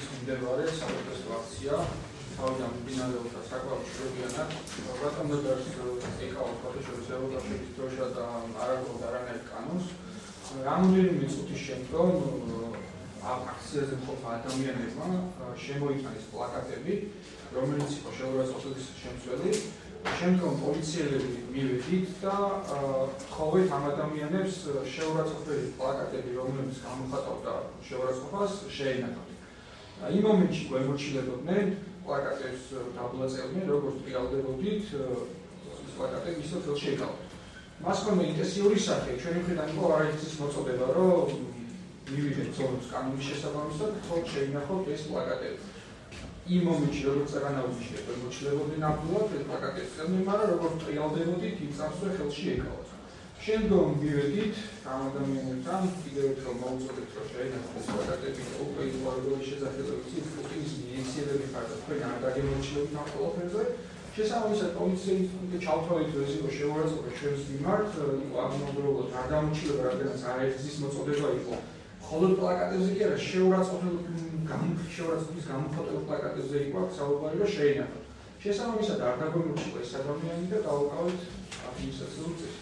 ჭიათურის მიმდებარე საპროტესტო აქცია თავიდან მიმდინარეობდა საკმაოდ მშვიდობიანად. რატომ დარს ეკავა ფოტოშოპის ევროპაშების დროშა და არ აღწევდა არანაირ კანონს. რამდენიმე წუთის შემდგომ ამ აქციაზე მყოფ ადამიანებმა შემოიტანეს პლაკატები, რომელიც იყო შეურაცხყოფის შემცველი. შემდგომ პოლიციელები მივედით და თხოვეთ ამ ადამიანებს შეურაცხყოფელი პლაკატები, რომლებიც გამოხატავდა შეურაცხყოფას, შეენახათ. იმ მომენტში გვემორჩილებოდნენ პლაკატებს დაბლაწევნდნენ, როგორც ტრიალდებოდით, პლაკატები ისე ხელში ეკავათ. მას ჰქონდა ინტენსიური სახე, ჩვენი მხრიდან იყო არაერთის მოწოდება, რომ მივიდეთ ზონის კანონის შესაბამისად, თქო შეინახოთ ეს პლაკატები. იმ მომენტში, როგორც აღანაუჩიეთ, გვემორჩილებოდნენ ნამდვილად ეს პლაკატებს წერდნენ, მაგრამ როგორც ტრიალდებოდით, იმ წამსვე ხელში ეკავათ. შემდგომ მივედით ამ ადამიანებთან, კიდევ ერთხელ მოუწოდეთ, რომ შეინახოთ ეს პლაკატები და უკვე იზოლირებული შესაძლებლობებით პუტინის მიეციელები ხართ და თქვენ არ დაგემორჩილებთ ამ ყველაფერზე. შესაბამისად, პოლიციის ჩავთვალეთ, რომ ეს იყო შეურაცხყოფა ჩვენს მიმართ, იყო ამავდროულად არ დამორჩილება, რადგანაც არაერთის მოწოდება იყო. მხოლოდ პლაკატებზე კი არა, შეურაცხყოფის გამოხატულ პლაკატებზე იყო საუბარი, რომ შეინახოთ. შესაბამისად, არ დაგვემორჩილა ეს ადამიანი და დავუკავეთ ადმინისტრაციულ წესს.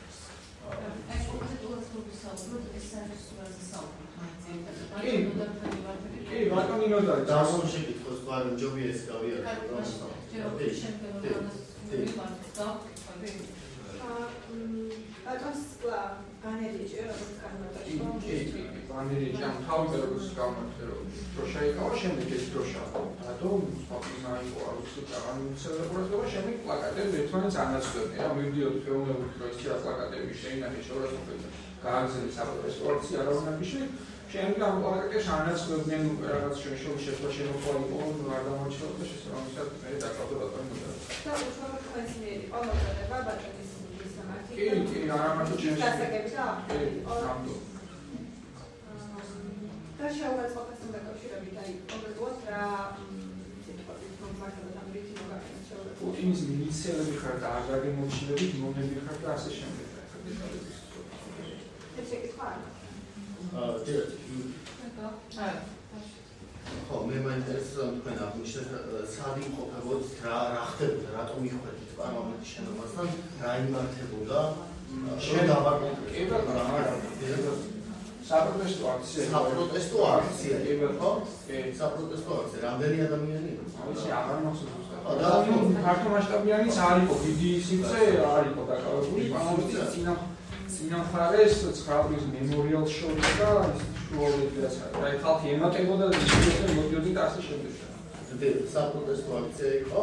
კი, ბატონი ნოდარი, დასვენში კითხოს ბარემ ჯობია ეს გავიაროთ. ბატონს განერიჭე, როგორც განმარტო. განერიჭე, ამ თავიდან როგორც გამარტე, რომ დროშა ეკავა, შემდეგ ეს დროშა დადო, სპორტიზნა იყო, არ ვიცი, განმცემლობა, შემდეგ პლაკატები ერთმანეთს ანაცვლებდნენ. რა მივდიოდი ფეონებით, რომ ეს პლაკატები შეინახე შეურაცხყოფელი გააგზავნეს საპროტესტო აქცია არავინაბიში. შემდეგ ამ პლაკატებს ანაცვლებდნენ რაღაც შეშვა შემოყვალი იყო, არ დამორჩილებდა შესაბამისად მე დაკავდა ბატონი ნოდარი. და უშუალოდ თქვენს მიერ იყო მოწოდება ბატონის მისამართი. კი, არა მარტო ჩემს. დასაგები რა? კი, ნამდვილად. და შეურაცხყოფასთან დაკავშირებით აი კონკრეტულად რა სიტყვებით მომხდარა და რითი მოგაკეთეთ შეურაცხყოფა? პუტინის მილიციელები ხარ და არ დაგემორჩილებით, მომები ხარ და ასე შემდეგ. ეს შეკითხვა არა. ხო, მე მაინტერესებს რომ თქვენ აღნიშნეთ სად იმყოფებოდ რა ხდებოდა, რატომ იხვედით პარლამენტის შენობასთან, რა იმართებოდა, რომ დავაკონკრეტებთ. საპროტესტო აქცია. საპროტესტო აქცია, ხო? საპროტესტო აქცია, რამდენი ადამიანი იყო? ისე აღარ მახსოვს ზუსტად. ქართულმასშტაბიანიც არ იყო, დიდი სივრცე არ იყო დაკავებული, პარლამენტის წინამხარეს 9 აპრილის მემორიალს შორის და შუალედაც არის. აი ხალხი ემატებოდა და ისინი მოდიოდნენ და ასე შემდეგ. საპროტესტო აქცია იყო,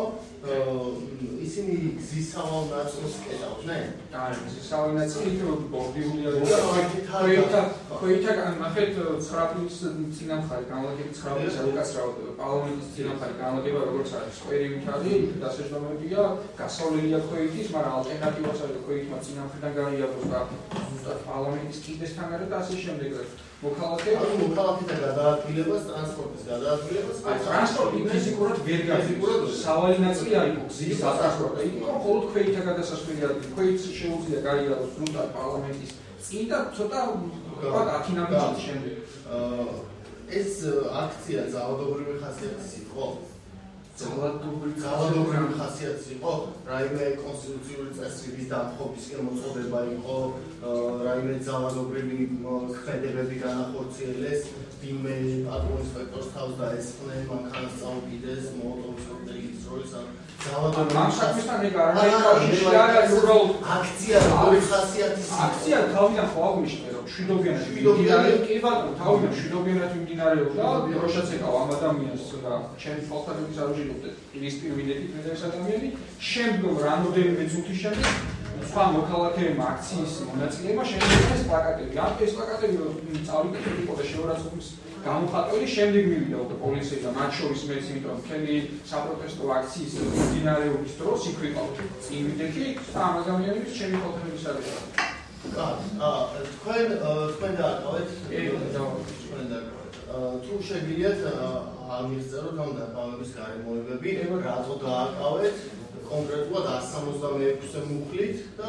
ისინი გზის სავალ ნაწილს კეტავდნენ? არა, გზის სავალ ნაწილი ბორდიული არის. ხოითა ნახეთ 9 აპრილის წინამხარი განლაგებით 9 აპრილის უკაცრავად პარლამენტის წინამხარი განლაგება როგორც არის სკვერივით არის, დასაჯდომებია, გასავლელია ხოითის, მაგრამ ალტერნატივაც არის ხოითმა წინამხრიდან გაიაროს და ზუსტად პარლამენტის კიდესთან არის და ასე შემდეგ. მოქალაქეთა გადაადგილებას, ტრანსპორტის გადაადგილებას, ტრანსპორტი ფიზიკურად ვერ გაიგებს. სავალი ნაწილი არ იყო გზის სატრანსპორტო. იყო მხოლოდ ქვეითა გადასასვლელი ადგილი. ქვეით შეუძლია გაიაროს ზუსტად პარლამენტის წინ და ცოტა ვთქვათ 10 ნაბიჯის შემდეგ. ეს აქცია ძალადობრივი ხასიათის იყო? ძალადობრივი ხასიათის იყო? რაიმე კონსტიტუციური წესრიგის დამხობისკენ მოწოდება იყო, რაიმე ძალადობრივი ქმედებები განახორციელეს, ვინმე პატრულ ინსპექტორს თავს დაესხნენ, მანქანას წაუკიდეს, მოლოტოვის კოქტეილის როლის მამსაკვისთან ეგ არა უბრალოდ აქცია როგორი ხასიათის იყო? აქცია თავიდან ხო აღნიშნე რომ მშვიდობიანად კი ბატონო თავიდან მშვიდობიანად მიმდინარეობდა დროშაც ეკავა ამ ადამიანს და ჩემი ფოლკადების არ უჟილებდეთ ის პირვიდებით მე და ეს ადამიანი შემდგომ რამოდენიმე წუთის შემდეგ სხვა მოქალაქეებმა აქციის მონაწილეებმა შეინახეს პლაკატები. ამ ეს პლაკატები რომ წავიკეთეთ იყო და შეურაცხყოფის გამოხატველი შემდეგ მივიდა უკვე პოლიცია და მათ შორის მეც იმიტომ მთელი საპროტესტო აქციის მიმდინარეობის დროს იქ ვიყავ წინ ვიდექი და ამ ადამიანების ჩემი ფოლკადების არ იყო. თქვენ დააკავეთ? თქვენ დააკავეთ. თუ შეგიძლიათ ამისწეროთ ამ დაკავების გარემოებები, რატო დააკავეთ? კონკრეტულად 166-ე მუხლით და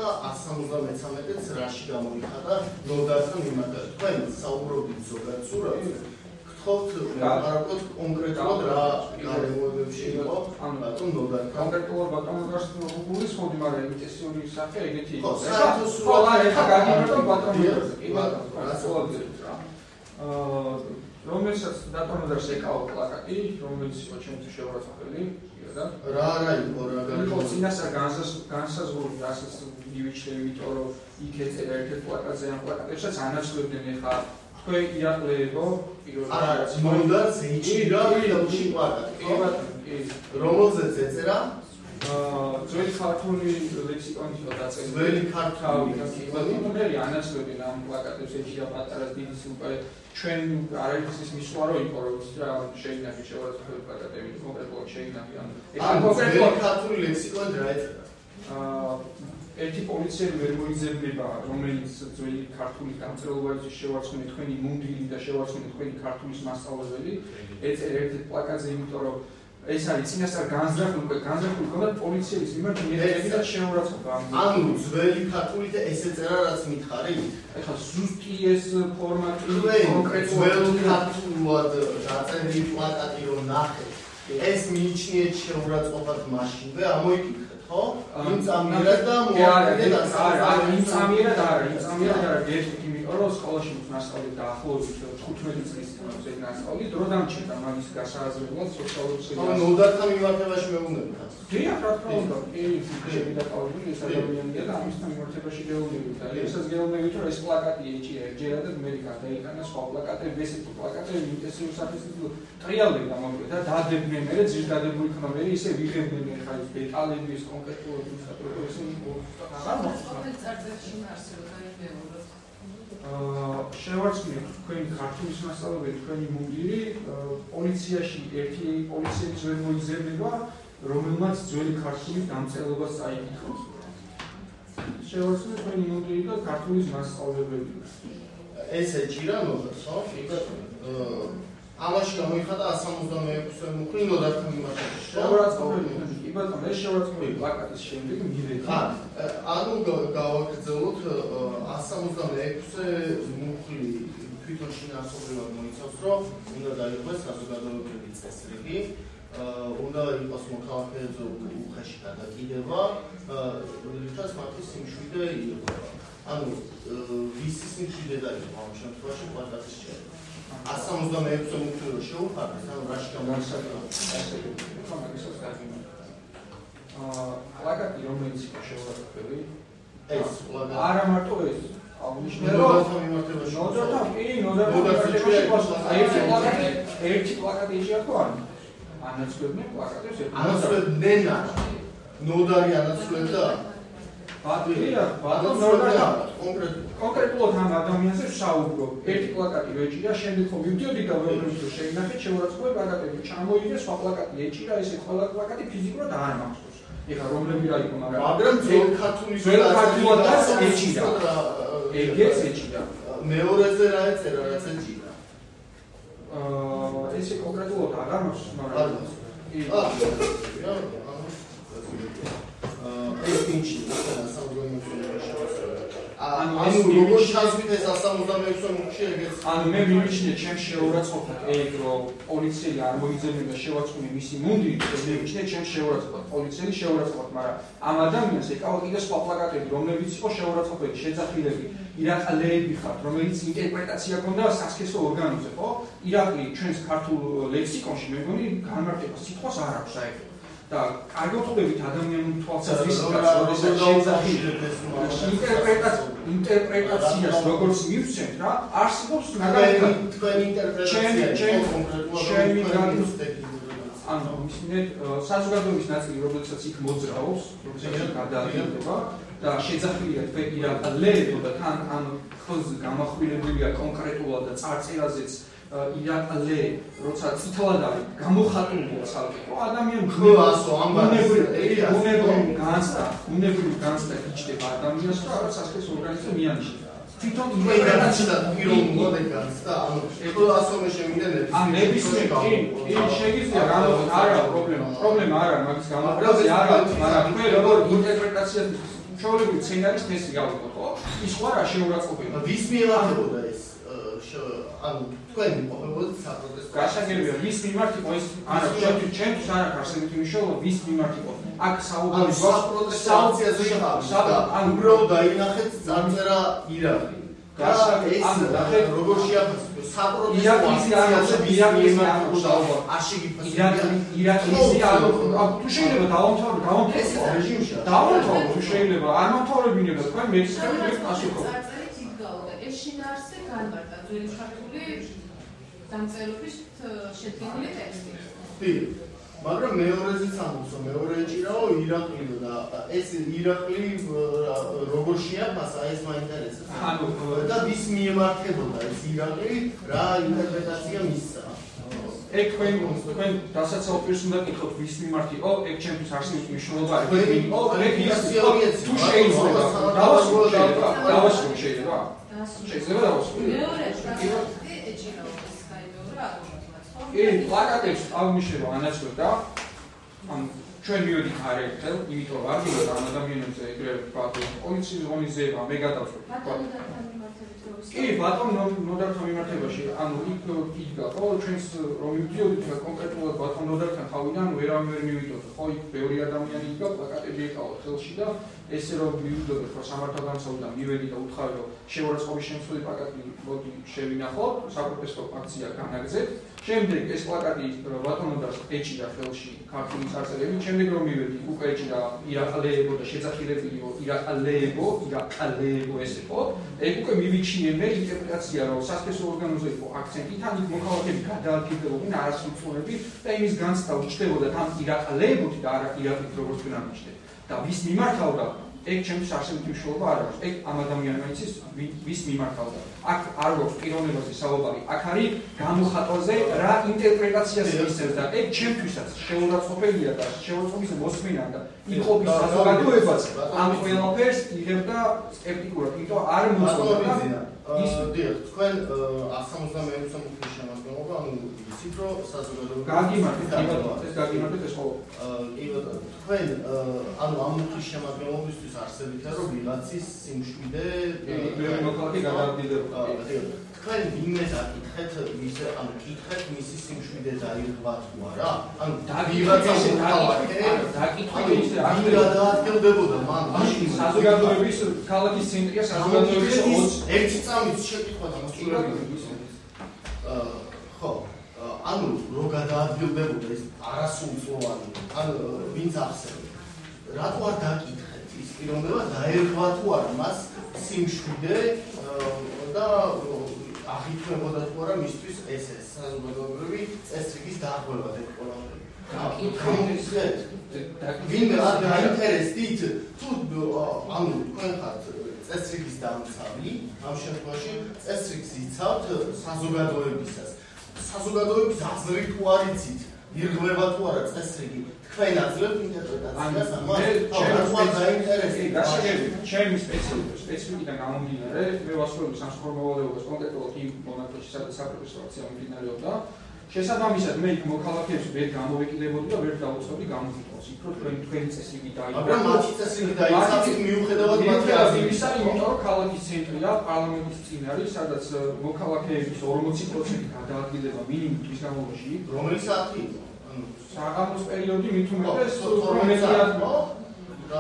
173-ს რაში გამოიხატა ნოდართან მიმართებით. თქვენ საუბრობთ ზოგად სურათზე. გითხოვთ ლაპარაკოთ კონკრეტულად რა გარემოებებში იყო ბატონ ნოდართან. კონკრეტულად ბატონ ნოდარს გულისხმობდი, მაგრამ ინტენსიური სახე ეგეთი იყო. ხო, ეხლა გაგიმარტო ბატონ ნოდარს. კი ბატონო, რომელსაც ბატონ ნოდარს ეკავა პლაკატი, რომელიც იყო ჩემთვის შეურაცხმელი, და რა იყო რა იყო წინასწარ განსაზღვრული, რასაც მივიჩნევ, იმიტომ რომ იქ ეწერა ერთ-ერთ პლაკატზე ამ პლაკატებსაც ანაცვლებდნენ ეხლა თქვენ ირაკლეებო პირველად ნოდარს ეჭირა ფილმში პლაკატი, რომელზეც ეწერა ძველი ქართული ლექსიკონი იყო დაწერილი. ძველი ქართული ლექსიკონი ანაცვლებდნენ ამ პლაკატებს ეჭირა პატარა დიდი უკვე ჩვენ არის ის მისვლა რომ იყო რომ შეიძლება შევარცხოთ პლაკატები კონკრეტულად შეიძლება ან კონკრეტულად ქართული ლექსიკონი რა ეწერა ერთი პოლიციელი ვერ მოიძებნება რომელიც ძველი ქართული დამწერლობაზე შევარცხნით თქვენი მუნდირი და შევარცხნით თქვენი ქართულის მასწავლებელი ეწერა ერთ პლაკატზე იმიტომ რომ ეს არის წინასწარ განზრახული ქონდა პოლიციის მიმართ მიეწერა შეურაცხყოფა. ანუ ძველი ქართულით ეს ეწერა რაც მითხარი? ეხლა ზუსტი ეს ფორმატი კონკრეტულად ძველი ქართულად დაწერილი პლაკატი რომ ნახეთ. ეს მიიჩნიეთ შეურაცხყოფად მაშინვე ამოიკითხეთ, ხო? იმ წამიერად და მოახდინეთ იმ წამიერად არა, იმიტომ რომ სკოლაში მასწავლებლად დაახლოებით 15 წლის წინ მასწავლი დრო დამჭირდა მაგის გასააზრებლად სოციალურ ანუ ნოდართან მიმართებაში მეუბნებით. დიახ, რა თქმა უნდა, შევიდა ყავებული ეს ადამიანია და ამისთან მიმართებაში გეუბნებით და ესაც გეუბნებით რომ ეს პლაკატი ეჭირა ჯერადად მე გადაიტანა სხვა პლაკატები, ესეთი პლაკატები ინტენსიურ საფეხის ტრიალები გამოვიდა და დადებდნენ მე ძირდადებული იქნა მე ისე ვიღებდნენ ხა ეს დეტალები ეს კონკრეტულად ისე იყო შევარცხნით თქვენი ქართულის მასწავლებელი თქვენი მუნდირი პოლიციაში ერთი პოლიციელი ძველ მოიძებნება რომელმაც ძველი ქართული დამწერლობა წაიკითხოს შევარცხნით თქვენი მუნდირი და ქართულის მასწავლებელი ეს ეჭირა ნოდარს ხო? ამაში გამოიხატა 176-ე მუხლი ნოდართან მიმართებაში. შევარცხნით კი ბატონო ეს შევარცხნით პლაკატის შემდეგ მივედი. ანუ გავაგრძელოთ 176-ე მუხლი თვითონ შინაარსობრივად მოიცავს, რომ უნდა დაიღოს საზოგადოებრივი წესრიგი, უნდა იყოს მოქალაქეებზე უხეში გადაკიდება, რითაც მათი სიმშვიდე იყო. ანუ ვისი სიმშვიდე დაიღო ამ შემთხვევაში პლაკატის წერა. 176-ე მუხლი რო შეუხარდეს, ანუ რაში გამოსაგება. პლაკატი რომელიც იყო შეურაცხმელი ეს პლაკატი არა მარტო ეს აღნიშნე რომ ნოდართან მიმართებაში ერთი პლაკატი ეჭირა თუ არა ანაცვლებდნენ პლაკატებს ანაცვლებდნენ ნოდარი ანაცვლებდა ბატონო კონკრეტულად ამ ადამიანზე ვსაუბრობ ერთი პლაკატი ეჭირა შემდეგ ხო მივდიოდი და ვეუბნები რომ შეგნახეთ შეურაცხყოფა პლაკატები ჩამოიღეს სხვა პლაკატი ეჭირა ესე ყველა პლაკატი ფიზიკურად არ მახსოვს ეხლა რომლები რა იყო მაგრამ ძველ ქართულის ქართულადაც ეჭირა ეგეც ეჭირა მეორეზე რა ეწერა რაც ეჭირა ესე კონკრეტულად აღარ მახსოვს მაგრამ ეს ინჩი ანუ როგორ ჩასვით ეს 176-ე მუხლი ეგეც ანუ მე მივიჩნე ჩემს შეურაცხყოფად ეგ რომ პოლიციელი არ მოიძებნება შევარცხნი მისი მუნდირი მივიჩნე ჩემს შეურაცხყოფად პოლიციელი შეურაცხყოფად მაგრამ ამ ადამიანს ეკავა კიდე სხვა პლაკატები რომლებიც იყო შეურაცხყოფელი შეძახილები ირაკლეები ხართ რომელიც ინტერპრეტაცია ქონდა სასქესო ორგანოზე ხო ირაკლი ჩვენს ქართულ ლექსიკონში მე მგონი განმარტება სიტყვას არ აქვს საერთოდ და კარგოთხოვებით ადამიანური თვალსაზრისით ინტერპრეტაციას როგორც მივცემთ რა არსებობს მაგალითად თქვენი ინტერპრეტაცია კონკრეტულად ანუ ისინი საზოგადოების ნაწილი რომელსაც იქ მოძრაობს პროცესში გადაადგილდება და შეძახილია თქვენ ირაკლეებო და თან ან ხოზე გამახვილებულია კონკრეტულად და წარწერაზეც ირაკლე როცა წითლად არის გამოხატულია ცალკე ადამიანი უნებრივი განცდა იჭდება ადამიანს რა სასქესო ორგანიზმი მიანიშნებს თვითონ ინტერპრეტაცია პიროვნული განცდა ანუ ეხლასომე შემიძლია ან ნებისმიერ კი შეგიძლია არა პრობლემა არა მაგის გამოყენაზე არა მაგრამ თქვენ როგორ ინტერპრეტაციას ჩვეულებრივ სცენარის თესლი გავიგოთ ხო ის სხვა რა შეურაცხყოფია ვის მიემართებოდა ეს ანუ თქვენ იმყოფებოდით საპროტესტო გასაგებია ვის მიმართ იყო ეს არა ჩემთვის არ აქვს ასეთი მნიშვნელობა ვის მიმართ იყო აქ საუბარი საპროტესტო აქციაზე შეხავდა ანუ უბრალოდ დაინახეთ წარწერა ირაყი გასაგებია როგორ შეაფასეთ საპროტესტო აქციაზე ვის მიმართ იყო საუბარი არ შეგიფასებია ირაყის თუ შეიძლება დავამთავრებო რეჟიმში დავამთავრებო თუ შეიძლება არ მომთავრებინებდა თქვენ მექსიკაში პასუხობ ეს შინაარსზე განმარტა ძველი შეხებული დამწერლობის შედგენილი ტექსტი. კი, მაგრამ მეორეზეც ამბობს, რომ მეორე ეჭირაო ირაყიო და ეს ირაყი როგორ შეაფასა ეს მაინტერესებს. და ვის მიემართებოდა ეს ირაყი, რა ინტერპრეტაცია მისცა. ეგ თქვენ დასაცავ პირს უნდა გითხოთ ვის მიმართ იყო, ეგ ჩემთვის არსებობს მნიშვნელობა. ეგ თუ შეიძლება დავასრულო შეიძლება? შეიძლება დავასრულო. მეორე პრაქტიკული ეჭირაობის გაიმეორა ადვოკატს. კი, პლაკატებს აღნიშნება ანაცვლებდა. ან ჩვენ მივედით არაერთხელ, იმიტომ რომ არ გინდა ამ ადამიანებზე ეგრე ვთქვათ, პოლიციის ღონისძიება, მე გადავწყვეტ. კი, ბატონ ნოდართან მიმართებაში, ანუ იქ იდგა, ხო, ჩვენს რომ მივდიოდით კონკრეტულად ბატონ ნოდართან თავიდან ვერავინ ვერ მივიდოდა, ხო, იქ ბევრი ადამიანი იდგა, პლაკატები ეკავა ხელში და ესე რომ მივიდოდეთ, რომ სამართალდამცავიდან მივედი და უთხარი, რომ შეურაცხყოფის შემცვლელი პლაკატი მოდი შევინახოთ, საპროტესტო აქცია განაგზეთ. შემდეგ ეს პლაკატი ბატონ ნოდარს ეჭირა ხელში ქართული წარწერებით, შემდეგ რომ მივედი, უკვე ეჭირა ირაყლეებო და შეძახილებილიო ირაყლეებო ეს იყო. ეგ უკვე მივიჩინე მე ინტერპრეტაცია, რომ სასქესო ორგანოზე იყო აქცენტი, თან იქ მოქალაქეები გადაადგილდებოდნენ არასრულწლოვნები და იმის განცდა უჩნდებოდა თან ირაყლეებოთი და არა ირაყით როგორც თქვენ ამიჩნდეთ. და ვის მიმართავდა? ეგ ჩემთვის არსებითი მნიშვნელობა არ აქვს. ეგ ამ ადამიანმა იცის ვის მიმართავდა. აქ არ გვაქვს პიროვნებაზე საუბარი. აქ არის გამოხატვაზე რა ინტერპრეტაციას მისცემს და ეგ ჩემთვისაც შეურაცხყოფელია და შეურაცხყოფის მოსმენა და იყოფის საზოგადოებაც ამ ყველაფერს იღებდა სკეპტიკურად, იმიტომ არ მოწონდა ის დიახ, თქვენ 176 მუხის შემადგენლობა, ანუ იცით რომ საზოგადოება გაგიმართეთ, ეს გაგიმართეთ ეს ხო? კი ბატონო, თქვენ ანუ ამ მუხის შემადგენლობისთვის არსებითია რომ ვიღაცის სიმშვიდე მეორე მოქალაქე გადაადგილდება. თქვენ ვინმე დაკითხეთ მის ანუ კითხეთ მისი სიმშვიდე დაირღვა თუ არა? ანუ ვიღაცას დაკითხული ისე არ გადაადგილდებოდა მან მაშინ საზოგადოების ქალაქის ცენტრია საზოგადოების ერთი წამით შეკითხვა და მოსწრებები ხო ანუ რო გადაადგილდებოდა ეს არასრულწლოვანი ან ვინც ახსენებს რატო არ დაკითხეთ ის პიროვნება დაერღვა თუ არა მას სიმშვიდე და აღიქვებოდა თუ არა მისთვის ეს საზოგადოებრივი წესრიგის დაარღვევა და ყველაფერი ვინმე არ გაინტერესდით თუ ანუ თქვენ ხართ წესრიგის დამცავი ამ შემთხვევაში წესრიგს იცავთ საზოგადოებისას საზოგადოების აზრი თუ არ იცით ირღვევა თუ არა წესრიგი თქვენ აძლევთ ინტერპრეტაციას ამას ჩემი სპეციფიკიდან გამომდინარე მე ვასრულებ სამსახურო მოვალეობას კონკრეტულად იმ მონაკვეთში სადაც საპროტესტო აქცია მიმდინარეობდა შესაბამისად მე იქ მოქალაქეებს ვერ გამოვეკიდებოდი და ვერ დავუწყებდი გამოფიტვას იქ რომ თქვენი წესრიგი დაიწყო მაგრამ მათი წესრიგი დაიწყო მიუხედავად მათი აზრისა იმიტომ რომ ქალაქის ცენტრია პარლამენტის წინ არის სადაც მოქალაქეების 40% გადაადგილება მინიმუმ თვის განმავლობაში რომელიც საათი საღამოს პერიოდი მით უმეტეს პრომეტიად და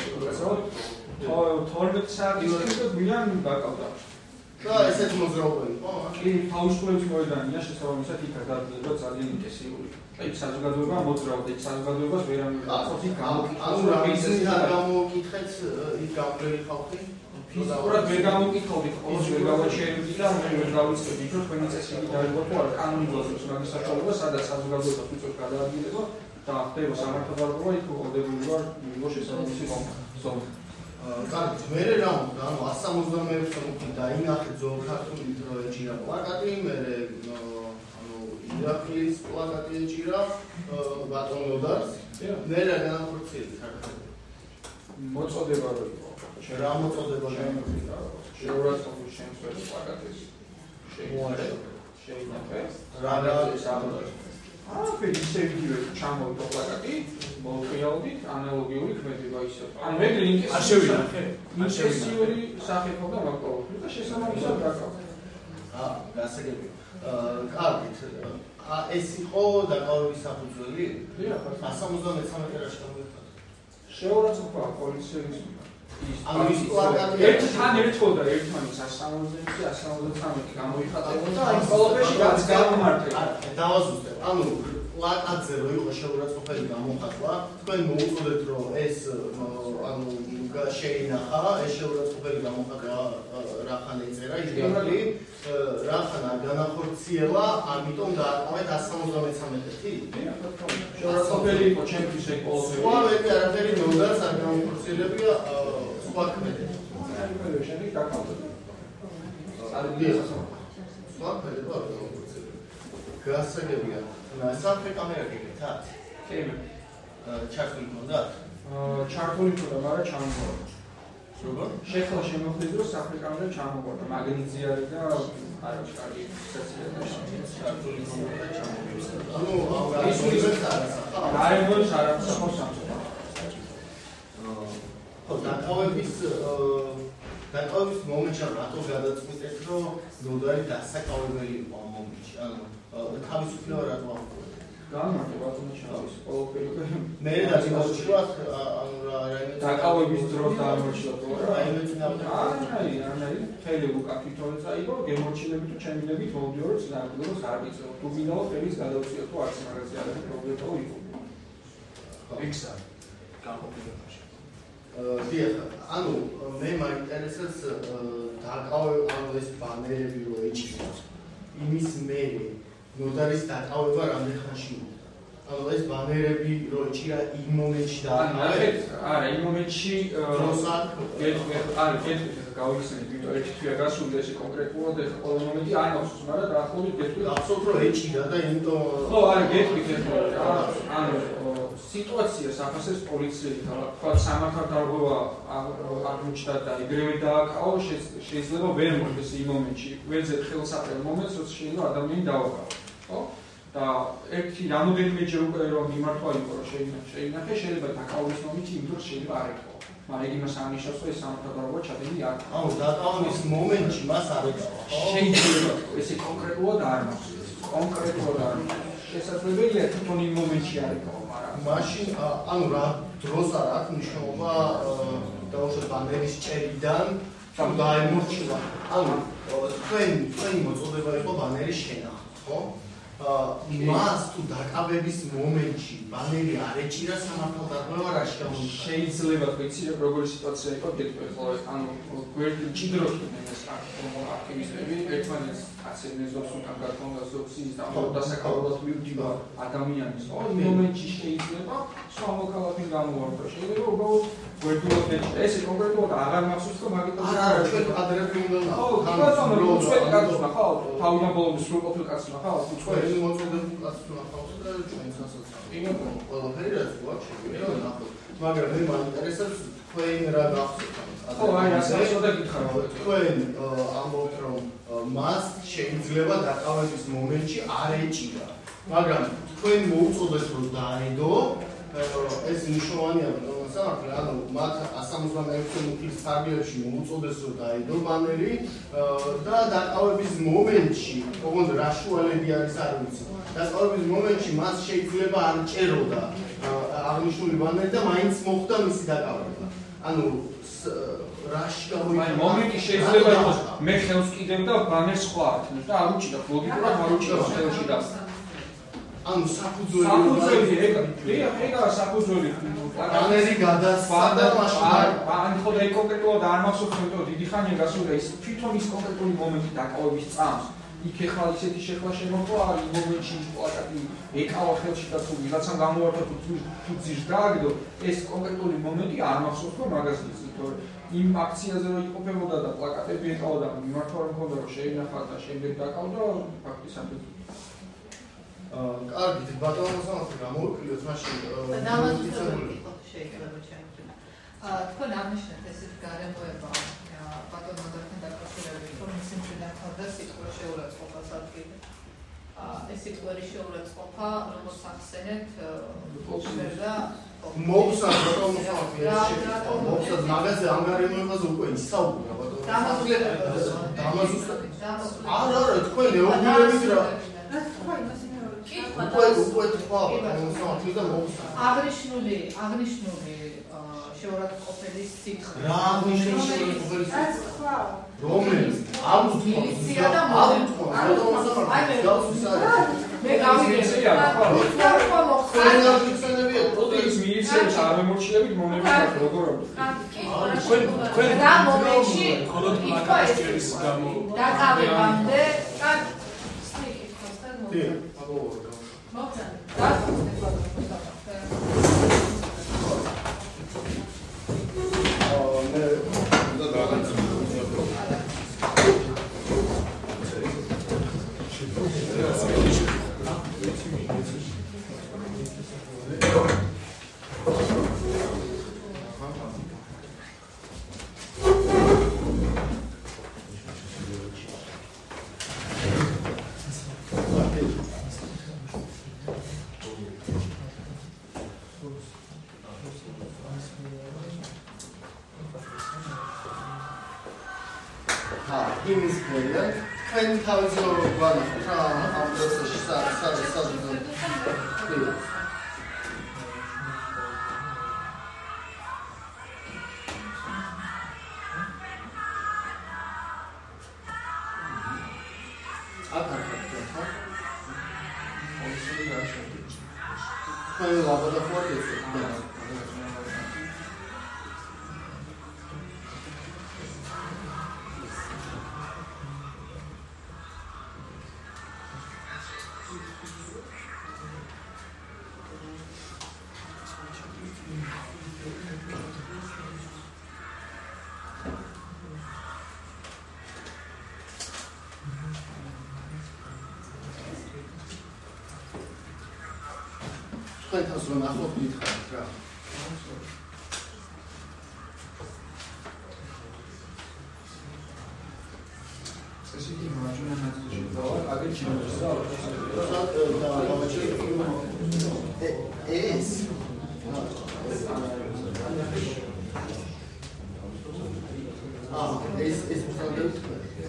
12 საათის გვიან დაკავდა და ესეც მოძრაობები ხო? კი, თავისუფლების მოედანია შესაბამისად იქ გადაადგილება ძალიან ინტენსიური. აი საზოგადოება მოძრაობდა, იქ საზოგადოებას ვერავინ ახოსი გამოკითხავს. ანუ რა ისეთი არ გამოკითხეთ იქ გამგრელი ხალხი? ფიზიკურად ვერ გამოკითხავდით, ყოველს ვერ გავაჩერებდი და მე ვერ გავიწყებდი, რომ თქვენი წესრიგი დაიღო თუ არა კანონიზაციას მაგის საშუალება, სადაც საზოგადოებას უწევს გადაადგილება და ხდება სამართალდამცავი იქ მოხდებოდა მიიღო შესაბამისი ზონა. კარგი, მე რა მოხდა, ანუ 176 მუხი დაინახეთ ზოქართული ეჭირა პლაკატი, მე ანუ ირაყლის პლაკატი ეჭირა ბატონ ნოდარს. მე რა განახორციელეთ საქართველოს. მოწოდება რო იყო. რა მოწოდება შემოხდა. შეურაცხყოფის შემცველი პლაკატის შეინახეს. რა საუბარი. აი, ისე ვიდეო ჩამოვიდა პლაკატი, მოვხიალდით ანალოგიური ქმედება ისე. ან მე ლინკი არ შევინახე. ინტენსიური სახე ხოდა მაგ ყოველთვის და შესაბამისად დაკავდა. გასაგებია. კარგით. ეს იყო დაკავების საფუძველი? 173 რაში გამოვიხატა. შეურაცხყოფა პოლიციის ანუ ის პლაკატი ერთთან ერთოდა ერთმანეთს 173 გამოიხატებოდა და ამ ყველაფერში რაც გამომართება. დავაზუსტებ. ანუ პლაკატზე რო იყო შეურაცხყოფელი გამოხატვა, თქვენ მოუწოდეთ რომ ეს ანუ შეინახა, ეს შეურაცხყოფელი გამოხატვა რახან ეწერა, იდეალი რახან არ განახორციელა, ამიტომ დააკავეთ 173-ი? შეურაცხყოფელი იყო ჩემთვის ეს ყველაფერი. სხვა მეტი არაფერი ნოდას არ გამახორციელებია სხვა ქმედებით. შემდეგ დაკავდა. სხვა ქმედება არ გამახორციელებია. გასაგებია. საფრთხე კამერა გიგეთათ? კი. ჩართული ჰქონდათ? ჩართული ჰქონდა, მაგრამ ჩამოგვარდა. როგორ? შეხლა შემოხდით, რომ საფრთხე კამერა ჩამოგვარდა. მაგნიტი არის და არის კარგი სპეციალისტი. ჩართული ჰქონდა და ჩამოგვარდა. ანუ ის ის არის. გარემოს არის სამსახო. ხო, დაკავების მომენტში რატო გადაწყვეტეთ, რომ ნოდარი დასაკავებელი იყო ამ მომენტში? ანუ თავისუფლება რატო ამბობთ? გამარჯობა ბატონო ჩავის ყველაფერი. მე დაგიმორჩილოთ ანუ რაიმე დაკავების დროს დაამორჩილოთ რა. რაიმე წინააღმდეგ. არა, ხელი უკა თვითონ წაიგო, გემორჩილებით თუ ჩემილებით მოვდიო რომ წინააღმდეგს არ გიწევ. თუ მინდა ხელის გადავწიო თუ არც მაგაზე არ არის პრობლემა იყო. ექსა განყოფილებაში. დიახ, ანუ მე მაინტერესებს ანუ ეს ბანერები რო ეჭიროთ. იმის მერე ნოდარის დაკავება რამდენ ხანში უნდა? ანუ ეს ბანერები რო ეჭირა იმ მომენტში და არა, იმ მომენტში დროსაც გეტყვი გავიხსენე, ვიდეო ერთი თვია გასული ეს კონკრეტულად ეს ყოველ მომენტი არ მახსოვს, მაგრამ დაახლოებით გეტყვი გახსოვთ რომ ეჭირა და იმიტომ ხო, არა, გეტყვი ანუ სიტუაცია საფასებს პოლიციელი თქვა სამართალდარღვევა აღმოჩნდა და ეგრევე დააკავო შეიძლება ვერ მოხდეს იმ მომენტში ვეძებ ხელსაყრელ მომენტს რომ შეიძლება ადამიანი დააკავო ხო და ერთი რამოდენიმეჯერ უკვე რომ მიმართვა იყო რომ შეინახე შეიძლება დაკავების მომენტში იმ დროს შეიძლება არ ეკავა მაგრამ იმას ამნიშნავს რომ ეს სამართალდარღვევა ჩადენილი არ იყო ანუ დაკავების მომენტში მას არ ეკავა შეიძლება ესე კონკრეტულად არ მახსოვს კონკრეტულად არ შესაძლებელია თვითონ იმ მომენტში არ ეკავა მაშინ ანუ რა დროს არ აქვს მნიშვნელობა დაუშვათ ბანერის ჭერიდან თუ დაემორჩილა ანუ თქვენი მოწოდება იყო ბანერის შენახვა ხო მას თუ დაკავების მომენტში ბანერი არ ეჭირა სამართალდარღვევა რა შეგვიძლია შეიძლება თქვი როგორი სიტუაცია იყო გეტყვი ხო ანუ გვერდი ჭიდროს ეს აქტივისტები ერთმანეთს აცენეზობს უკან გაქონდას ოქსიდის და დასაკავებლად მივდივა ადამიანის ორ მომენტში შეიძლება სხვა მოქალაქე გამოვარდა შეიძლება უბრალოდ გვერდულად ეჭირა ესე კონკრეტულად აღარ მახსოვს რომ მაგით არა ჩვენ ადრეები უნდა ხო ბატონო უწყვეტი კაცმა ხო თავიდან ბოლომდე სრულყოფილ კაცმა ხო უწყვეტი მოწოდებულ კაცმა ხო და ჩვენსაც იმენ ყველაფერი რაც გვაქვს შეგვიძლია ნახოთ მაგრამ მე მაინტერესებს თქვენ რა გახსოვთ ხო აი ასე და გითხარ თქვენ ამბობთ რომ მას შეიძლება დაკავების მომენტში არ ეჭირა მაგრამ თქვენ მოუწოდეთ რომ დაედო ეს მნიშვნელოვანია სამართლე ანუ მათ 176 წლის ფარგლებში მოუწოდეს რომ დაედო ბანერი და დაკავების მომენტში ოღონდ რა შუალები არის არ ვიცი დაკავების მომენტში მას შეიძლება არ ჭეროდა აღნიშნული ბანერი და მაინც მოხდა მისი დაკავება ანუ რაში აი მომენტი შეიძლება იყოს მე ხელს კიდევ და ბანერს სხვა ათმევს და არ უჭირდა ლოგიკურად არ უჭირდა ხელში და ანუ საფუძველი ეგა საფუძველი ბანერი გადასცა და ან ხო და კონკრეტულად არ მახსოვს რომ დიდი ხანია გასული ის თვითონ ის კონკრეტული მომენტი დაკავების წამს იქ ეხლა ისეთი შეხლა შემოყვა არის მომენტში პლაკატი ეკავა ხელში და თუ ვიღაცამ გამოვარდა თუ ძირს დააგდო ეს კონკრეტული მომენტი არ მახსოვს რომ მაგას იცით თორე იმ აქციაზე რომ იყოფებოდა და პლაკატები ეკავა და მიმართვა რომ ქონდა რომ შეინახა და შემდეგ დაკავდა ფაქტისად კარგი ბატონო სამართლე გამოვიკვლიოთ მაშინ დამაზუსტებული იყო შეიძლება ჩემთვის თქვენ აღნიშნეთ ესეთ გარემოება ბატონო მოდერნთან დაკავშირებით რომ მისი მხრიდან ხდება სიტყვა შეურაცხყოფას ადგილი ეს სიტყვერი შეურაცხყოფა როგორც ახსენეთ და მოგსა ბატონო სამართლე მოგსა მაგაზე ამ გარემოებაზე უკვე ისაუბრა ბატონო არა, თქვენ ნეოგულებით რა. რაც თქვა იმას იმეორე. უკვე თქვა, მოსამართლე და მოუსა. აღნიშნული შეურაცხყოფელი სიტყვა. რა აღნიშნული შეურაცხყოფელი სიტყვა? რაც თქვა. რომელი? ამს მილიცია და მოდერნობა. მე გავიგე რა ხსენებია პროდუქტის მილიციაში არ მემორჩილებით მონებით როგორ თქვენ რა მომენტში იქვა ეს დაკავებამდე კაც სტრიქით ხოსთან თქვენთანს რომ ახლობ გითხარით რა. ეს იგი მარჯვენა ნაწილში დავა, აგერ ჩინოზე ეს ეს მოსდევით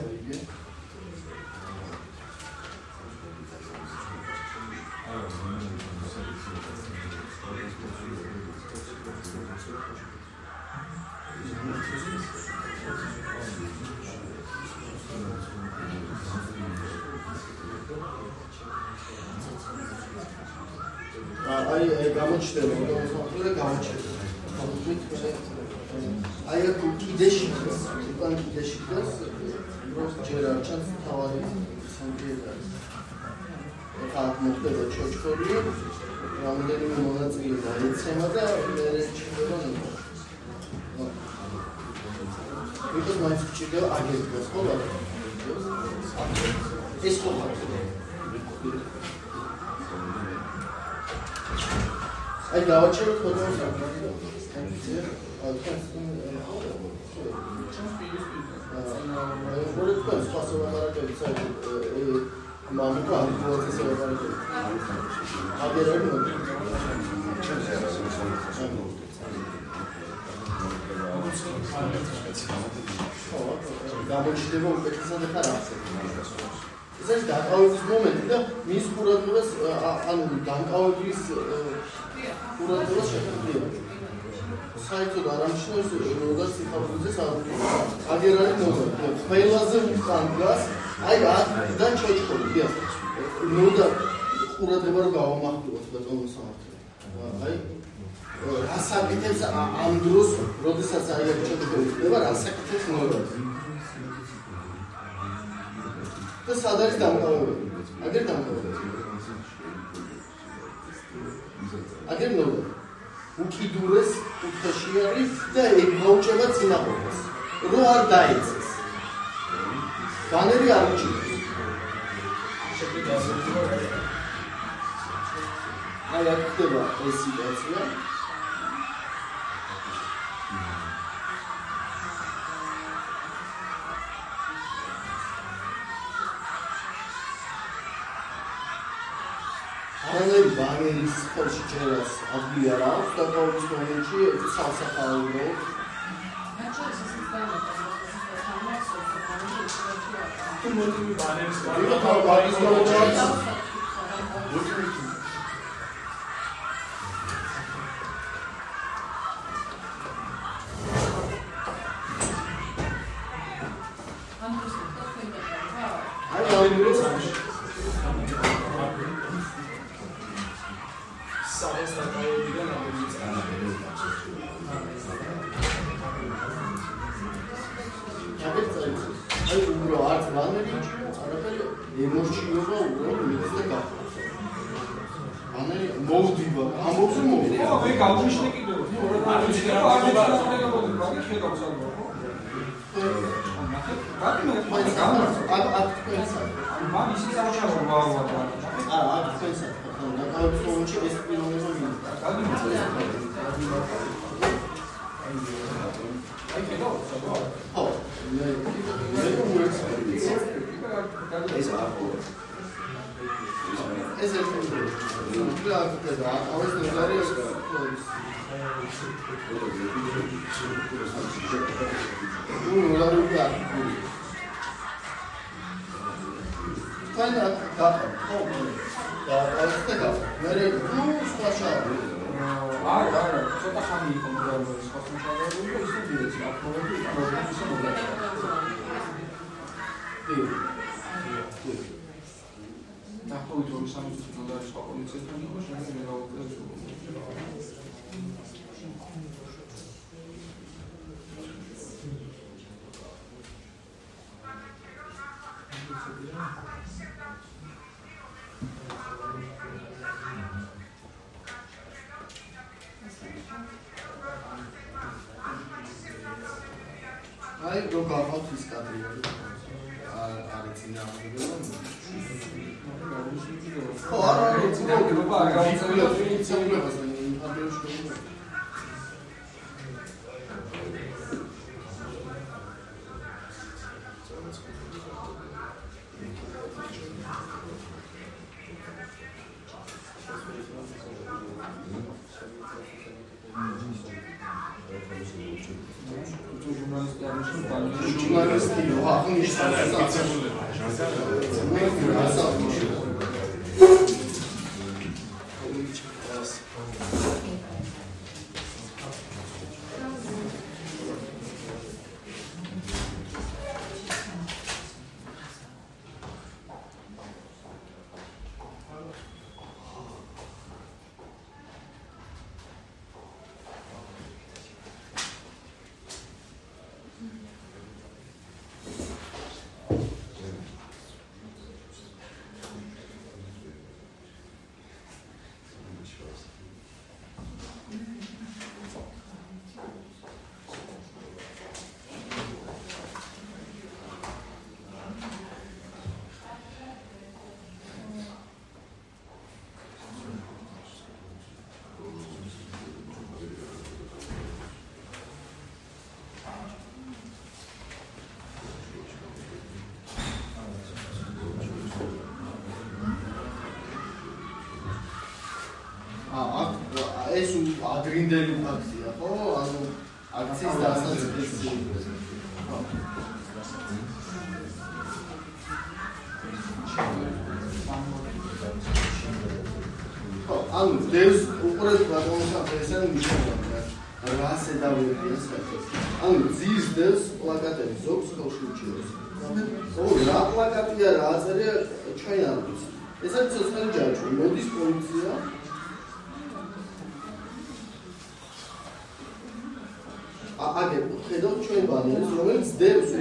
გამოჩნდება, მოსამართლე გამოჩნდება. აი აქ კიდეში დგას, უკან კიდეში დგას, ჯერ არ ჩანს თავარი სამკერა. აქ მოხდება ჩოჩქორი, რამდენიმე მონაწილე დაეცემა და მე ჩნდება ნუ. ვიდრე მაინც ჩნდება აგერ დგას, ხო? ეს ხო აი დავაჩეროთ ფოტოს გამოჩნდება უკეთესად ხარ ასე. ეს დაკავების მომენტი და მის ყურადღებას ანუ დაკავების ყურადღებას შეხვდება. საერთოდ არ ამჩნევს როგორ სიხარულიძეს აგერ არის ნოდა. ყველაზე უკან დგას აი აქედან ჩოჩქორი. ნოდა ყურადღება რომ გავამახვილოთ ბატონო სამართლე. აი ასაკეთებს ამ დროს, როდესაც აი აქ ჩოჩქორი ხდება, ასაკეთებს ნოდა. და სად არის დამკავებელი? აგერ დამკავებელი. აგერ ნოდა. უკიდურეს კუთხეში არის და მოუჭება წინააღმდეგ. რო არ დაეცეს. ბანერი არ უჭირს. აი აქ ხდება ეს სიტუაცია. ანელი ბანერის ხელში ჭერას ადგილი არ აქვს და ყოველთვის მომენტში ცალსახაურო. რაც შეიძლება Tu motivi banners ეს ადრინდელი აქცია, ხო? ანუ აქციის დასაწყისი. ხო, ანუ დევს უყურეთ ბატონსაფრესან მიშოვდა. რასე დავიწყე საერთოდ. ანუ ძირს დევს პლაკატები ზოგს ხელში უჭირავს. ო, რა პლაკატია რა აწერია ჩვენ არ ვიცი. ეს არის ცოცხალი ჯაჭვი, მოდის პოლიცია. აგერ ხედავ ჩვენ ბანერს, რომელიც დევს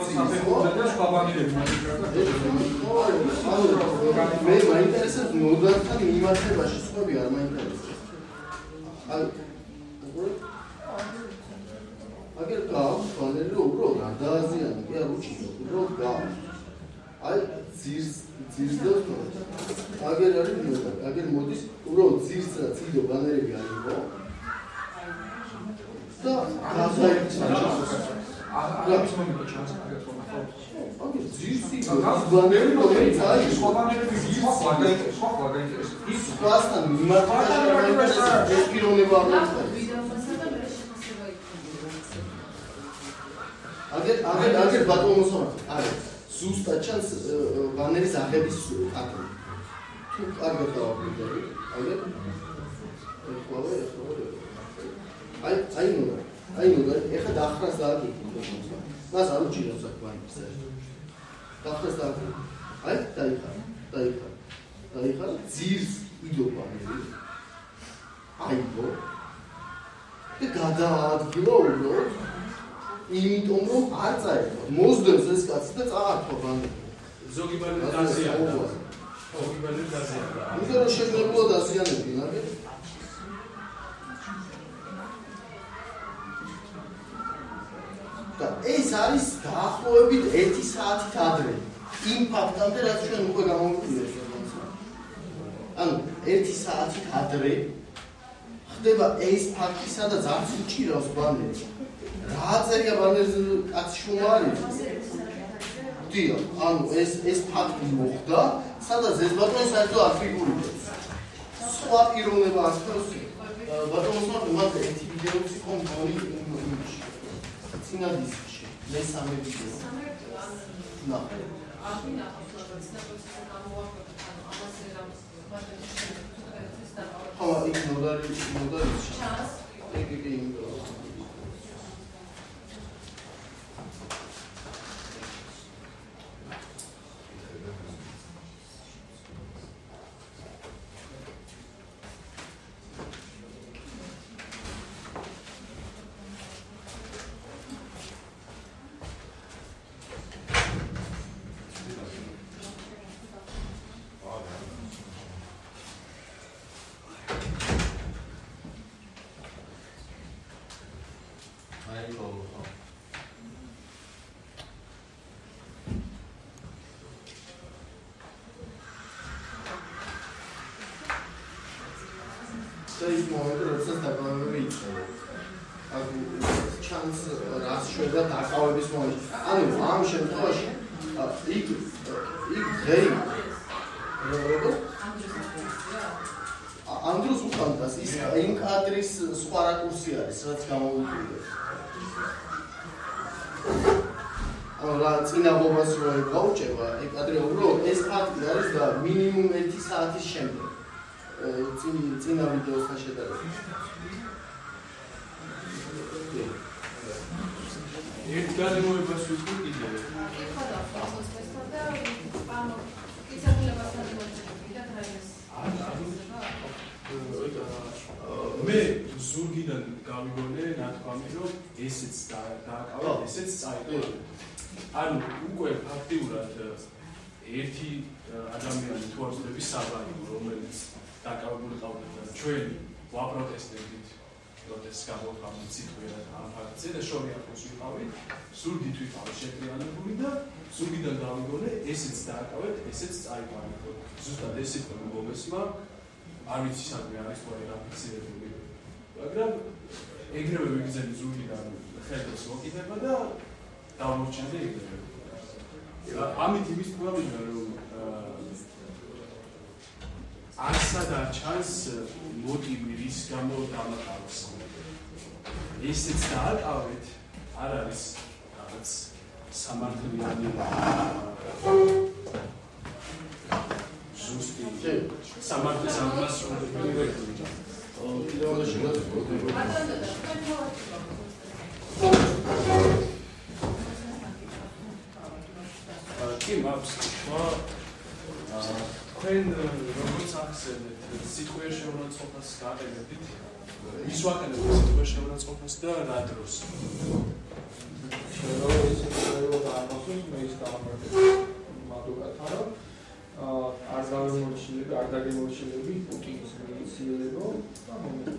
მე მაინტერესებს მოდართან მიმართებაში, სხვები არ მაინტერესებს. აგერ გავს ბანერი, რომ უბრალოდ არ დააზიანო, კი არ უჩინო, უბრალოდ გავს. აი ძირს დევს. აგერ არის მოდარ, აგერ მოდის, უბრალოდ ძირს რა წიდო ბანერები აიღო. და გაზაიქცა. არის მომენტი ჩანს პლატფორმა ხო? აგერ ძირსი ბანერი რომელიც არის სხვა ბანერები სხვა გაინტერესებს. ის სხვასთან მიმართებაში ეს პიროვნება არ მოხდეს. აგერ ბატონო მოსამართლე. არის ზუსტად ჩანს ბანერის აღების კადრი. თუ კარგად დავაკვირდები, აი ნუ ეხა დახრას დააკეთე. მას არ უჭირავს აქ ბანკს. დახრას დააკეთე. აი დაიხარ ძირს იდო ბანერი. აიგო და გადაადგილა უბრალოდ იმიტომ რომ არ წაება მოსდევს ეს კაცი და წაართვა ბანერი ზოგი ბანერი დაზიანდა იმიტომ რომ შეგნებულად დაზიანებინა და ეს არის დაახლოებით 1 საათით ადრე იმ ფაქტამდე რაც ჩვენ უკვე გამოვიყვანეთ ანუ 1 საათით ადრე ხდება ეს ფაქტი, სადაც არც უჭირავს ბანერს. რა წერია ბანერზე კაცი შუმა არის? დიახ, ანუ ეს ფაქტი მოხდა, სადაც ეს ბატონი საერთოდ არ ფიგურირებს. სხვა პიროვნება ასწავს ბატონს მათ ერთი ვიდეოც იყო მგონი იმში. წინა დისკში, მესამე ვიდეო. ნახე. იქ მოდარი ჩანს. იგი ის მომენტი, როდესაც დაკავებები იქნება. ანუ ჩანს რაც შეიძლება დაკავების მომენტი. ანუ ამ შემთხვევაში იქ ღეი ამ დროს უკანდას ის იმ კადრის სხვა რაკურსი არის, რაც გამოვიკვირდა. ანუ რა წინაღობას რო გავუჭება, ეგ კადრი უბრალოდ ეს ფაქტი არის და მინიმუმ 1 საათის შემდეგ. წინა ვიდეოსთან შედარებით. ერთ განმოებას ვიტყვი კიდევ. ეხლა დავხსოვს და ანუ ისახულებასთან მოიწევია და ეს მე ზურგიდან გავიგონე ნათქვამი რომ ესეც დააკავე, ესეც წაიყო. ანუ უკვე ფაქტიურად ერთი ადამიანი თუ არ ვწდები საბაი რომელიც დაკავებული ყავდა და ჩვენ ვაპროტესტებდით პროტესტს გამოყავით სიტყვიერად ამ ფაქტზე და შორიახოს ვიყავით ზურგი თვითონ შეტრიანებული და ზურგიდან გავიგონე ესეც დააკავეთ, ესეც წაიყვანეთ. ზუსტად ეს იყო მოგესმა არ ვიცი სანამ არის თქვენი რაფიქსირებული მაგრამ ეგრევე ვიგზავნა ზურგიდან ხედავს მოკიდება და დამორჩენდი ეგრევე. ამით იმის თქვა რომ ასად არ ჩანს მოტივი რის გამო დამატავს. ესეც დააკავეთ არ არის რაღაც სამართლიანი ზუსტი სამართლის ამასროლებელი რეგულირება. კიდევ შეგაწყვეტილება. კი მაქვს თქვა თქვენ როგორც ახსენეთ სიტყვიერ შეურაცხყოფას გაყენებით ის ვაკეთებთ სიტყვიერ შეურაცხყოფას და რა დროს არ გამორჩილები, არ დაგემორჩილები პუტინის მილიციერებო და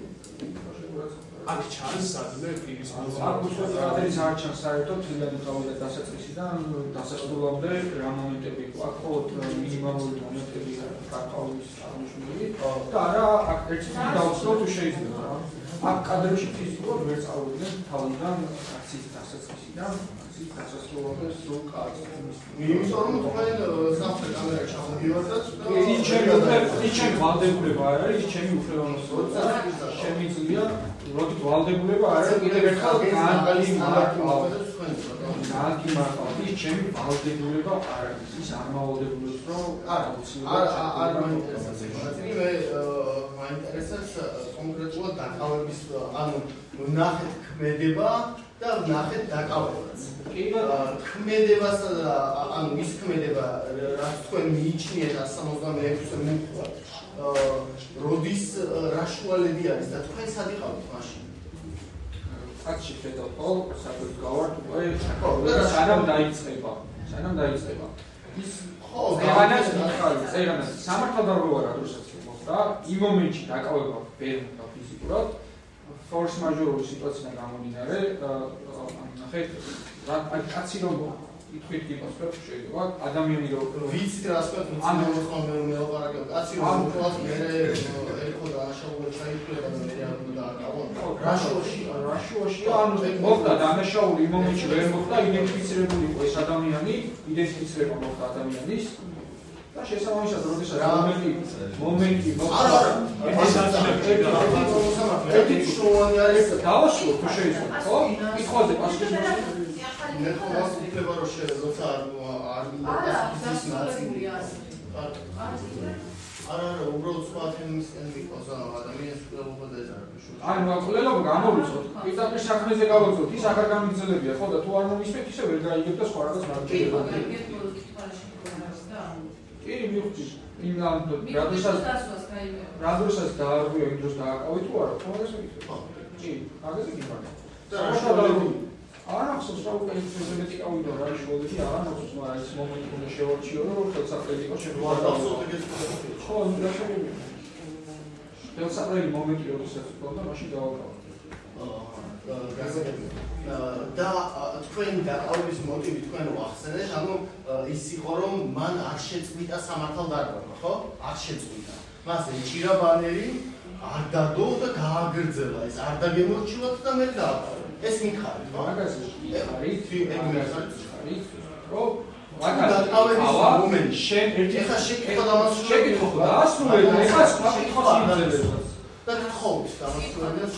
აქ ჩანს სადმე პირის აქ უცხოეთის არ ჩანს საერთოდ თლიანი თავზე დასაწყისიდან დასასრულამდე რა მომენტები იყო. აქ მხოლოდ მინიმალური მომენტები გაკავლის აღნიშნული და არა აქ ერთი დავსვრო თუ შეიძლება. აქ კადრებში ფიზიკურად ვერ წავიდნენ თავიდან აქციის დასაწყისიდან დასასრულამდე სულ კადრს. იმიტომ რომ თქვენ სამხრეთ კამერა ჩამოდივარდათ და ის ჩემი ვალდებულება არ არის, ის ჩემი უფლებამოსილება. შემიძლია როდი ვალდებულება არ არის კიდევ ერთხელ განკიმართავთ. ის ჩემი ვალდებულება არ არის ის არ მავალდებულებს რომ არ მაინტერესებს მე მაინტერესებს კონკრეტულად დაკავების ანუ ნახეთ ქმედება და ნახეთ დაკავებას ქმედებასა და ანუ ის ქმედება რაც თქვენ მიიჩნიეთ 176-ე მუხლად როდის რა შუალები არის და თქვენ სად იყავით მაშინ კაცი შედაფოლ საერთოდ გავართ უკვე სანამ დაიწყება ის ხო ზეგანაც სამართალდამოა რა დროსაც მოხდა იმ მომენტში დაკავება ვერ მოხდა ფიზიკურად force majeure სიტუაცია გამომდინარე ნახეთ რა კაცი რომ ითქვით იმას რომ შეიძლება ადამიანი რომ ვიცით რა თქვა ანუ მე ვაპარაკებ კაცი რომ უბრალოდ მე ეხო დააშაულა ჩაიქრება და მე არ უნდა აკავო რაშუაში ანუ მოხდა დამაშაული იმ მომენტში ვერ მოხდა იდენტიფიცირებული იყო ეს ადამიანი იდენტიფიცირება მოხდა ადამიანის და შესაბამისად როდესაც მომენტი მოხდა ერთი შოვანი არის დავასრულო თუ შეიძლება ხო კითხვაზე პასუხი მე ხომ ვიფება რომ როცა არ მინდა ის ნაცია არა უბრალოდ სხვა თემისკენ მიყავს ადამიანის კვლევა და ეს არის ანუ კვლევა გამოვიწოთ პირდაპირ საქმეზე გავაგზავნოთ ის აღარ გამიგრძელებია ხო და თუ არ მომისმენთ ისე ვერ გაიგებთ და სხვა რაღაც მარჯვენა კი მივხვდი იმ რადოსაც დაარღვია იმ დროს დააკავე თუ არა თქო ეს მეკითხება კი მაგაზე გიფარდა და არა ახსოვს რა უკვე ინფორმაცია გავიდა რა შევედი არა ახსოვს მაგრამ ის მომენტი უნდა შევარჩიო რომ ხელსაყრელი იყო შემოვარდა ხო რა შევედი ხელსაყრელი მომენტი როდესაც ვქონდა მაშინ დავაკავე და თქვენ დაკავების მოტივი თქვენ ვახსენეთ ანუ ის იყო რომ მან არ შეწყვიტა სამართალდამოება ხო არ შეწყვიტა მას ეჭირა ბანერი არ დადო და გააგრძელა ეს არ დაგემორჩილოთ და მე დააკავე ეს მითხარით ხო? მაგაზე არის რომ დაკავების მომენტში შენ ეხა შეკითხვა დამასრულებელი დაასრულეთ ეხა სხვა კითხავს იმძებებს და გთხოვთ დამასრულებელს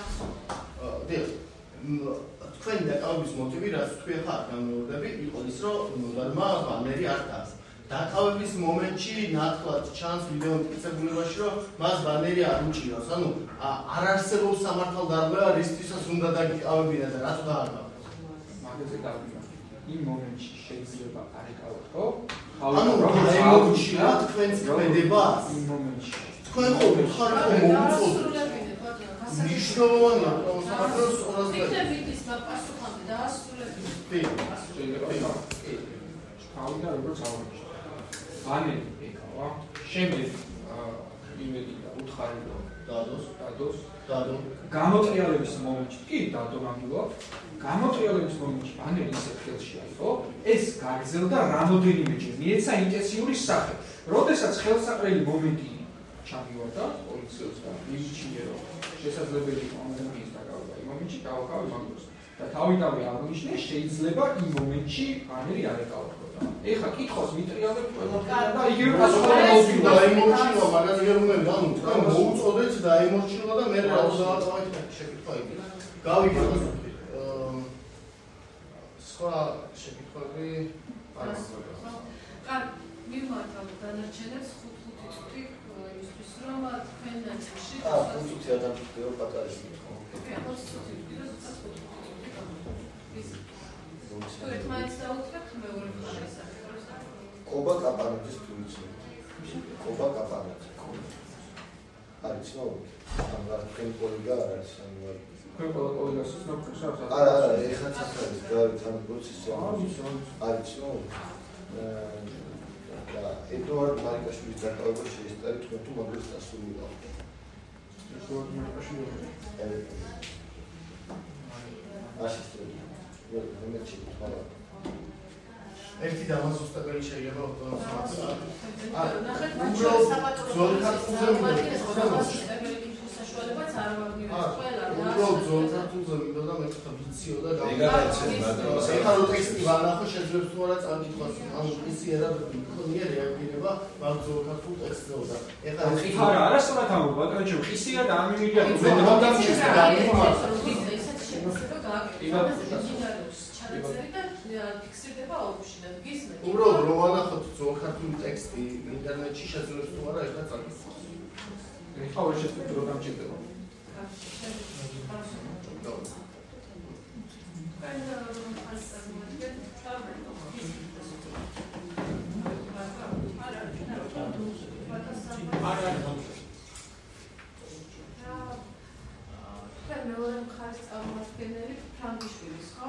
თქვენ დაკავების მოტივი რაც თქვი ახლა არ გამეორდები იყო ის რომ ნოდარმა ბანერი არ დას დაკავების მომენტში ნათლად ჩანს ვიდეო მტკიცებულებაში რომ მას ბანერი არ უჭირავს ანუ არ არსებობს სამართალდამოება რისთვისაც უნდა დაკავებინა და რაც უნდა არ გაკეთოს მაგაზე გავიგე იმ მომენტში შეიძლება არ ეკავოთ ხო ანუ რამოდენში რა თქვენს ქმედებას იმ მომენტში თქვენ ხო ხარ ხო მოუწოდეთ ნიშნავენ რომ საქართველოს ყველაზე იქნებით ის პასუხამდე დაასრულებინეთ შეიძლება თავიდან როგორც ავარჩი ბანერი ეკავა შემდეგ იმედი და უთხარი რომ დადო გამოტრიალების მომენტში კი დადო ნამდვილად გამოტრიალების მომენტში ბანერი ისე ხელში აიღო ეს გაგრძელდა რამოდენიმეჯერ მიეცა ინტენსიური სახე როდესაც ხელსაყრელი მომენტი ჩამივარდა პოლიციას და მიიჩნია რომ შესაძლებელი იყო ადამიანის დაკავება იმ მომენტში დავაკავე მაგას და თავიდანვე აღნიშნე შეიძლება იმ მომენტში ბანერი არ ეკავოთ ეხა კითხავს მიტრიალებ ყველაფერს და იგივე პასუხი მოვიდა დაიმორჩილა მაგაზე ვერ უნდა ანუ თქვენ მოუწოდეთ დაიმორჩილა და მე რა დავაკავეთ შეკითხვა იგი გავიგე სხვა შეკითხვები არ აქვს კარ მიმართავ დანარჩენებს 5 წუთი იმისთვის რომ თქვენ ნაწილში 5 წუთი ადამიანო პატარის ხო კი 5 წუთი ეს მაინც დაუწყებთ მეორე მხარეს კობა კაპანების თუიცი კობა კაპანებს არის ნუ ამ თქვენ კოლეგა არის ანუ თქვენ კოლეგას ნოქს არა ეხლა საქმეა გავით ამ პროცესში არის ნუ და ედუარდ მარიკაშვილის დაკავება შეესწარი თქვენ თუ მაგას დასრულდა ედუარდ მარიკაშვილი ერთი დამაზუსტებელი შეიძლება ავტომატურად. ნახეთ, უბრალოდ ზოლქართულზე საშუალებაც არ ვაგივებს ყველა და უბრალოდ ზოლქართულზე მინდოდა მეკითხა ვიციო და ეხლა რო ტექსტი ვანახო შეძლებს თუ არა წაკითხვას ანუ ისი არა მქონია რეაგირება მაგ ზოლქართულ ტექსტზე და ეხლა არა არასწორად ამბობ ბატონო ისია და ამიმიდია თუ ზოლქართულზე შეიძლება გააკეთოს. ფიქსირდება აუჩინეთ გისმენთ. უბრალოდ რომ ანახოთ ძველქართული ტექსტი ინტერნეტში შეძლებს თუ არა ეხლა წაკითხავს. ეხლა ვერ შეწყვეტ რომ დამჭირდება. მეორე მხარის წარმომადგენელი ფრანგიშვილის ხო?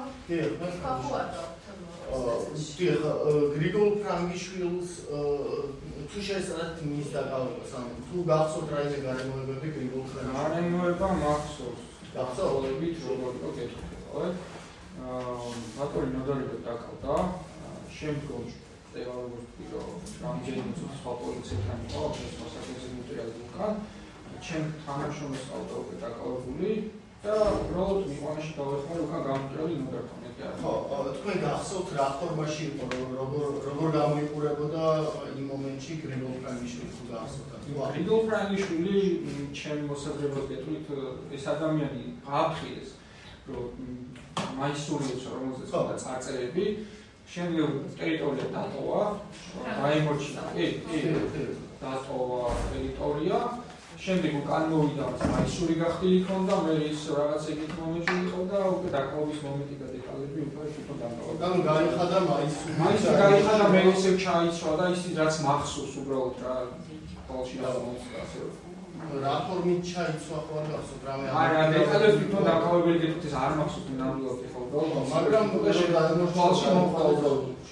დიახ, გრიგოლ ფრანგიშვილს თუ შეესწრათ მის დაკავებას, თუ გახსოვთ რაიმე გარემოებები გრიგოლ ფრანგიშვილს? გარემოება მახსოვს. გახსოვთ? როგორ გეკითხება? ბატონი ნოდარიბად დაკავდა, შემდგომ როგორც ვთქვი, რამდენიმე წუთი სხვა პოლიციასთან იყო, ეს მოსახლეობის მუტირალი უკან, ჩემ თანამშრომელს ყავდა უკვე დაკავებული და უბრალოდ მიყვანაში დავეხმარ უკან გამჭრელი ნოდართან. ხო, თქვენ გახსოვთ რა ფორმაში იყო, როგორ გამოიყურებოდა იმ მომენტში გრიგოლ ფრანგიშვილი თუ გახსოვთ? გრიგოლ ფრანგიშვილი ჩემ მოსაზრებას გეტყვით, ეს ადამიანი გააფრთხილეს, რომ მაისურიებს რომელზეც უნდა წარწერები, შემდგომ ტერიტორია დატოვა, დაემორჩილა, დატოვა ტერიტორია, შემდეგ უკან მოვიდა მაისური გახდილი ქონდა, მე ის რაღაც ეგეთ მომენტი იყო და უკვე დაკავების მომენტი და დეტალები უკვე თვითონ დამთავრდა. ანუ გაიხადა მაისური. მაისური გაიხადა, მე ისე ჩაიცვა და ის რაც მახსოვს უბრალოდ რა ყოველში რაღაცა ასე რა ფორმით ჩაიცვა ხო არ გახსოვთ რამე არა დეტალები თვითონ დაკავებელი გეტყვით ეს არ მახსოვს ნამდვილად ხო მაგრამ ყოველში მომხდარა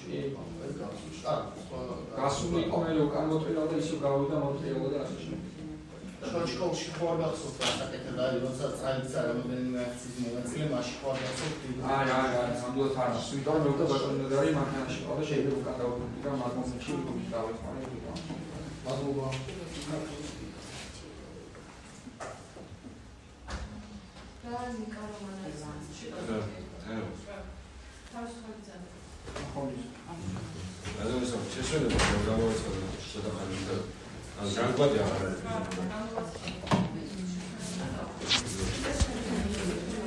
აა გასული იყო მე უკან მოტრიალ და ისე გავიდა მოტრიალ და ასე შემდეგ. შოჩკოვში ხო არ გახსოვთ საკეთებ და როცა წაიცა რამდენიმე აქციის მონაწილე მაშინ ხო არ გახსოვთ არა ნამდვილად არ მახსოვს იმიტომ რომ მე უკვე ბატონი ნოდარი მანქანაში ყავდა და შეიძლება უკან დავუბრუნდი და მაგ მომენტში უკვე დავეხმარე ვიყავ. მადლობა. რაზი კარომანაძე შეშველება პროგრამასაც შედახარებდა ან განკვეთი აღარ არის.